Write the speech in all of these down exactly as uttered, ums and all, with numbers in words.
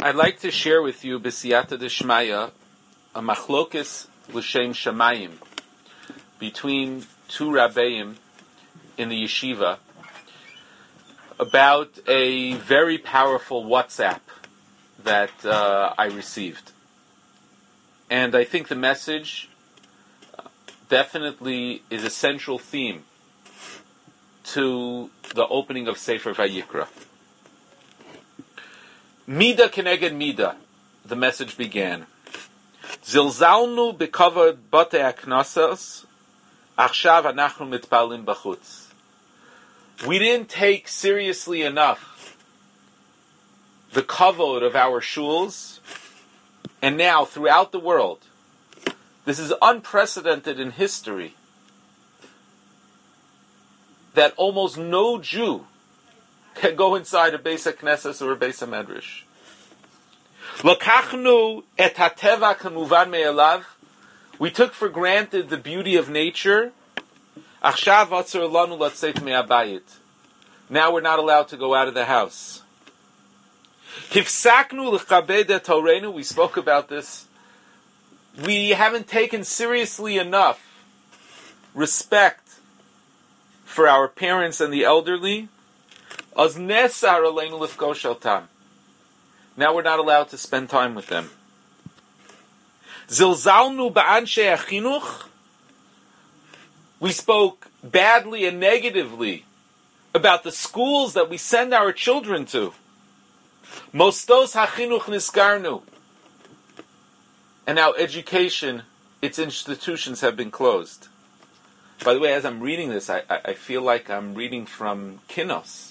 I'd like to share with you B'siyata D'Shmaya, a machlokes l'shem shamayim, between two rabbeim in the yeshiva, about a very powerful WhatsApp that uh, I received. And I think the message definitely is a central theme to the opening of Sefer Vayikra. Mida keneged Mida, the message began. Zilzalnu bekavod batei haknesses, achshav anachnu mitpalim bachutz. We didn't take seriously enough the kavod of our shuls, and now throughout the world, this is unprecedented in history, that almost no Jew can go inside a Beis HaKnesses or a Beis HaMedrash. Lokachnu et hateva kemuvan me'elav. We took for granted the beauty of nature. Achshav atzur lanu latzeit me'abayit. Now we're not allowed to go out of the house. Hifsaknu l'chabed et Toreinu. We spoke about this. We haven't taken seriously enough respect for our parents and the elderly. Az nesar aleinu lifgosh otam. Now we're not allowed to spend time with them. Zilzalnu ba'anshei achinuch. We spoke badly and negatively about the schools that we send our children to. Mostos hachinuch niskarnu. And now education, its institutions have been closed. By the way, as I'm reading this, I, I, I feel like I'm reading from Kinos.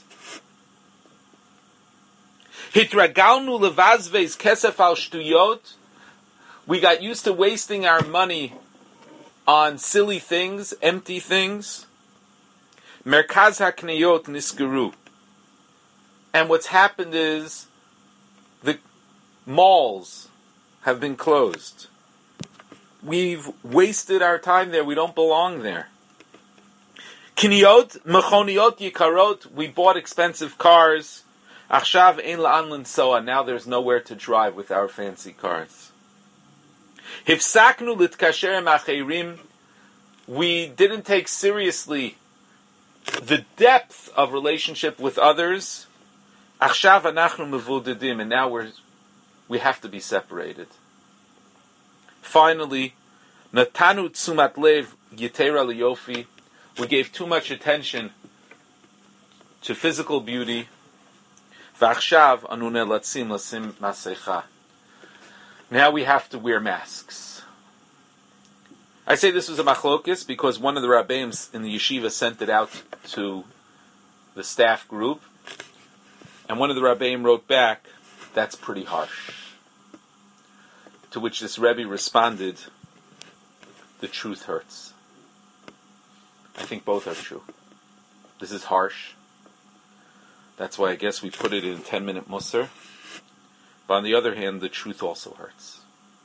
Hitragalnu levazves kesef al shtuyot. We got used to wasting our money on silly things, empty things. Merkaz hakneyot nisgeru. And what's happened is the malls have been closed. We've wasted our time there. We don't belong there. Kiniyot, mechoniot yikarot. We bought expensive cars. Achshav ein la'an linsoa. Now there's nowhere to drive with our fancy cars. Hifsaknu litkasher macherim. We didn't take seriously the depth of relationship with others. Achshav anachnu mevudedim. And now we're we have to be separated. Finally, natanu tzumat lev yitera liyofi. We gave too much attention to physical beauty. V'achshav anu nelatzim lasim masecha. Now we have to wear masks. I say this was a machlokes because one of the rabbeim in the yeshiva sent it out to the staff group, and one of the rabbeim wrote back, "That's pretty harsh." To which this Rebbe responded, "The truth hurts." I think both are true. This is harsh. That's why I guess we put it in ten-minute musar. But on the other hand, the truth also hurts.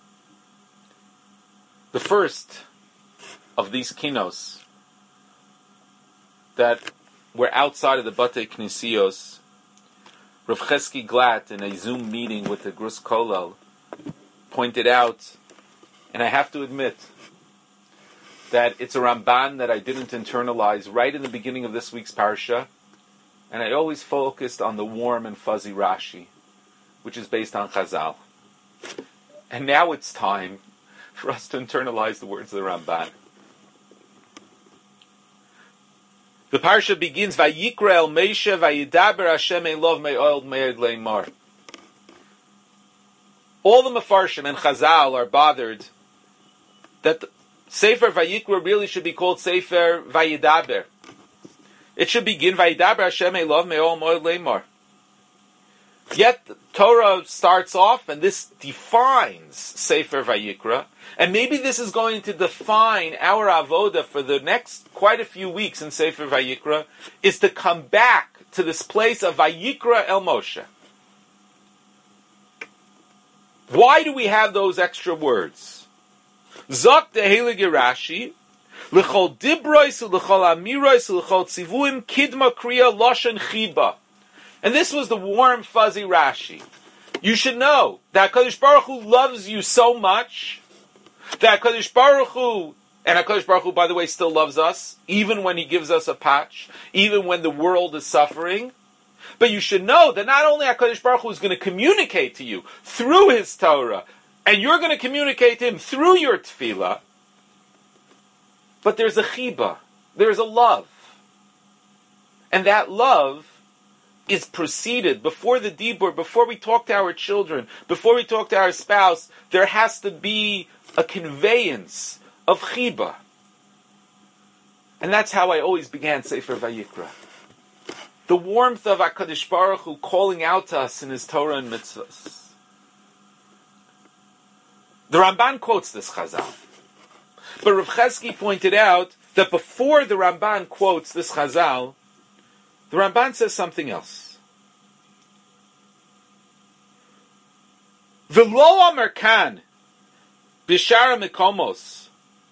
The first of these kinos that were outside of the Batei Knesios, Rav Chesky Glatt, in a Zoom meeting with the Grus Kollel, pointed out, and I have to admit, that it's a Ramban that I didn't internalize right in the beginning of this week's parsha, and I always focused on the warm and fuzzy Rashi, which is based on Chazal. And now it's time for us to internalize the words of the Ramban. The parsha begins, Vayikra el Meisha, Vayidaber Hashem elov me'od me'ed le'mar. All the Mefarshim and Chazal are bothered that the Sefer Vayikra really should be called Sefer Vayidaber. It should begin Vayidaber Hashem elov me'od me'ed le'mar. Yet the Torah starts off, and this defines Sefer Vayikra, and maybe this is going to define our avoda for the next quite a few weeks in Sefer Vayikra, is to come back to this place of Vayikra el Moshe. Why do we have those extra words? Zok de Heilige Rashi, l'chol dibrois, l'chol amirois, l'chol tzivuim, kidma kriya, loshen chiba. And this was the warm, fuzzy Rashi. You should know that HaKadosh Baruch Hu loves you so much that HaKadosh Baruch Hu, and HaKadosh Baruch Hu, by the way, still loves us, even when He gives us a patch, even when the world is suffering. But you should know that not only HaKadosh Baruch Hu is going to communicate to you through His Torah, and you're going to communicate to Him through your tefillah, but there's a chiba, there's a love. And that love is preceded, before the dibur, before we talk to our children, before we talk to our spouse, there has to be a conveyance of chiba. And that's how I always began Sefer Vayikra. The warmth of HaKadosh Baruch Hu calling out to us in His Torah and mitzvahs. The Ramban quotes this Chazal. But Rav Chesky pointed out that before the Ramban quotes this Chazal, the Ramban says something else. V'lo amar kan b'shara mekomos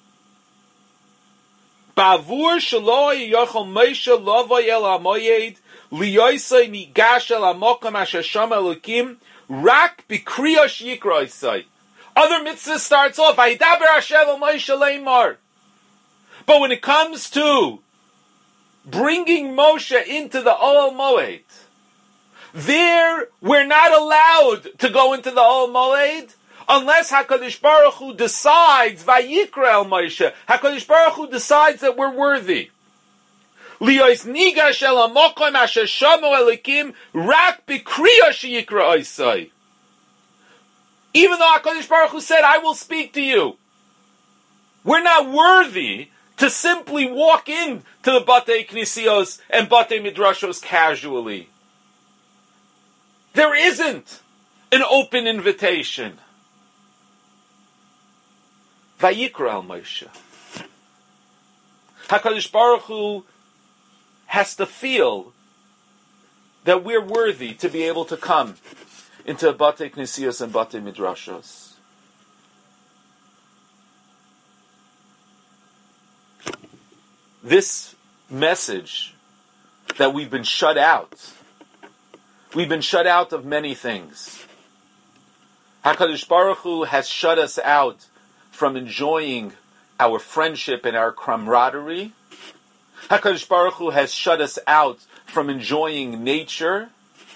ba'avur shelo yochel Moshe lovay el hamoyed liyoisay nigash el hamokam asher shama Elokim rak b'kriyos yikraisay. Other mitzvahs starts off Vayidaber Hashem el Moshe leimar. But when it comes to bringing Moshe into the Ohel Moed, there we're not allowed to go into the Ohel Moed unless HaKadosh Baruch Hu decides Vayikra el Moshe. HaKadosh Baruch Hu decides that we're worthy. Liyos nigash el hamokom asher shamu Elokim rak b'kriyos sheyikra oisai. Even though HaKadosh Baruch Hu said, I will speak to you, we're not worthy to simply walk in to the Batei Knisios and Batei Midrashos casually. There isn't an open invitation. Vayikra al Moshe. HaKadosh Baruch Hu has to feel that we're worthy to be able to come into Batei Knisios and Batei Midrashos. This message that we've been shut out, we've been shut out of many things. HaKadosh Baruch Hu has shut us out from enjoying our friendship and our camaraderie. HaKadosh Baruch Hu has shut us out from enjoying nature.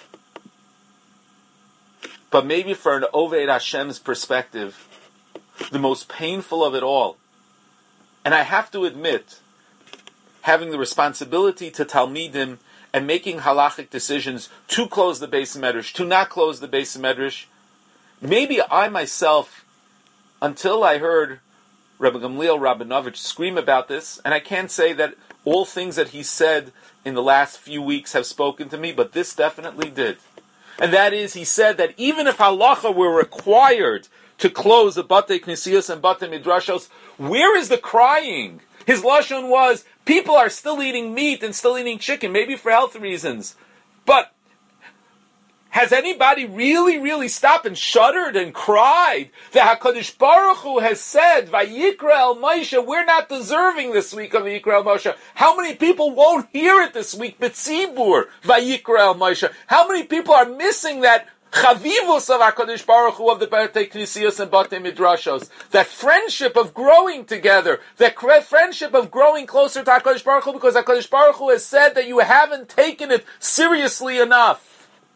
But maybe for an Oved Hashem's perspective, the most painful of it all, and I have to admit, having the responsibility to Talmidim and making halachic decisions to close the Beis Medrash, to not close the Beis Medrash, maybe I myself, until I heard Rabbi Gamliel Rabinovich scream about this, and I can't say that all things that he said in the last few weeks have spoken to me, but this definitely did. And that is, he said that even if halacha were required to close the Batei Knisios and Batei Midrashos, where is the crying? His lashon was, people are still eating meat and still eating chicken, maybe for health reasons. But has anybody really, really stopped and shuddered and cried that HaKadosh Baruch Hu has said, Vayikra el Moshe, we're not deserving this week of Vayikra el Moshe. How many people won't hear it this week? B'tzibur, Vayikra el Moshe. How many people are missing that Chavivus of HaKadosh Baruch Hu of the Batei Knisios and Batei Midrashos, that friendship of growing together, that friendship of growing closer to HaKadosh Baruch Hu, because HaKadosh Baruch Hu has said that you haven't taken it seriously enough.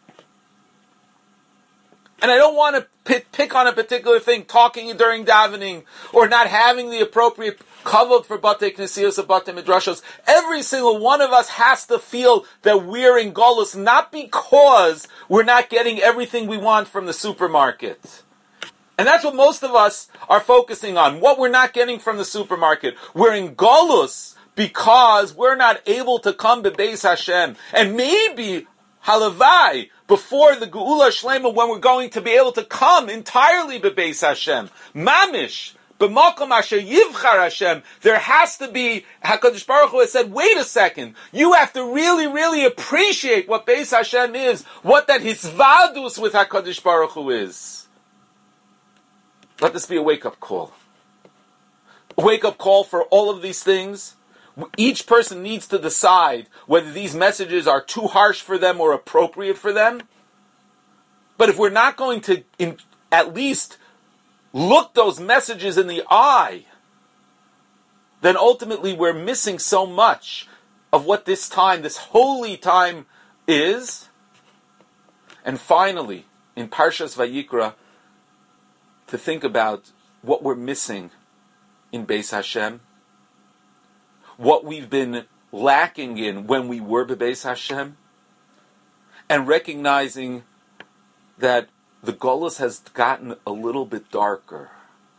And I don't want to pick, pick on a particular thing, talking during davening, or not having the appropriate kavod for Batei Knisios and Batei Midrashos. Every single one of us has to feel that we're in Golus, not because we're not getting everything we want from the supermarket. And that's what most of us are focusing on, what we're not getting from the supermarket. We're in Golus because we're not able to come to Beis Hashem. And maybe, halavai, before the Geula Shlema, when we're going to be able to come entirely to Beis Hashem. Mamish, b'makom asher yivchar Hashem, there has to be, HaKadosh Baruch Hu has said, wait a second, you have to really, really appreciate what Beis Hashem is, what that hisvadus with HaKadosh Baruch Hu is. Let this be a wake-up call. A wake-up call for all of these things. Each person needs to decide whether these messages are too harsh for them or appropriate for them. But if we're not going to in, at least look those messages in the eye, then ultimately we're missing so much of what this time, this holy time is. And finally, in Parshas Vayikra, to think about what we're missing in Beis Hashem, what we've been lacking in when we were Beis Hashem, and recognizing that the Golus has gotten a little bit darker.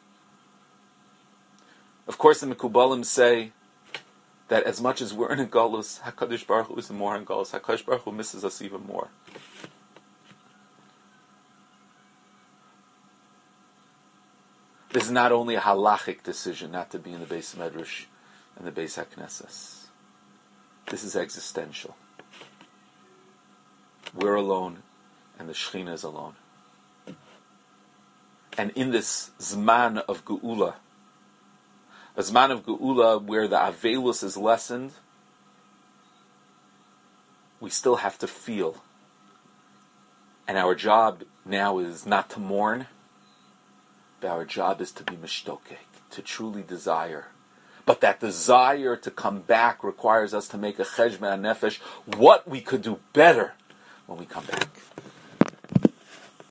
Of course, the Mekubalim say that as much as we're in a Golus, HaKadosh Baruch Hu is more in Golus. HaKadosh Baruch Hu misses us even more. This is not only a halachic decision not to be in the Beis Medrash and the Beis HaKnesses. This is existential. We're alone, and the Shekhinah is alone. And in this Zman of Geula, a Zman of Geula where the Avelus is lessened, we still have to feel. And our job now is not to mourn, but our job is to be mishtokek, to truly desire. But that desire to come back requires us to make a cheshbon nefesh, what we could do better when we come back.